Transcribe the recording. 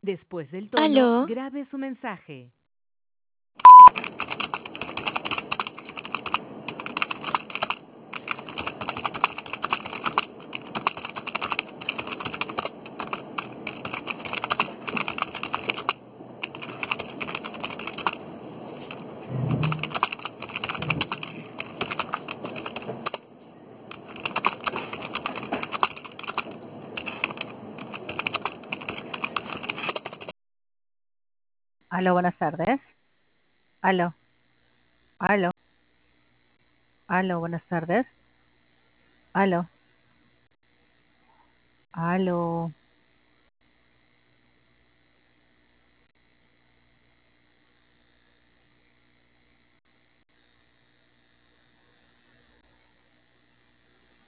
Después del tono, ¿Aló? grabe su mensaje. Aló, buenas tardes. Aló, aló, aló, buenas tardes. Aló, aló.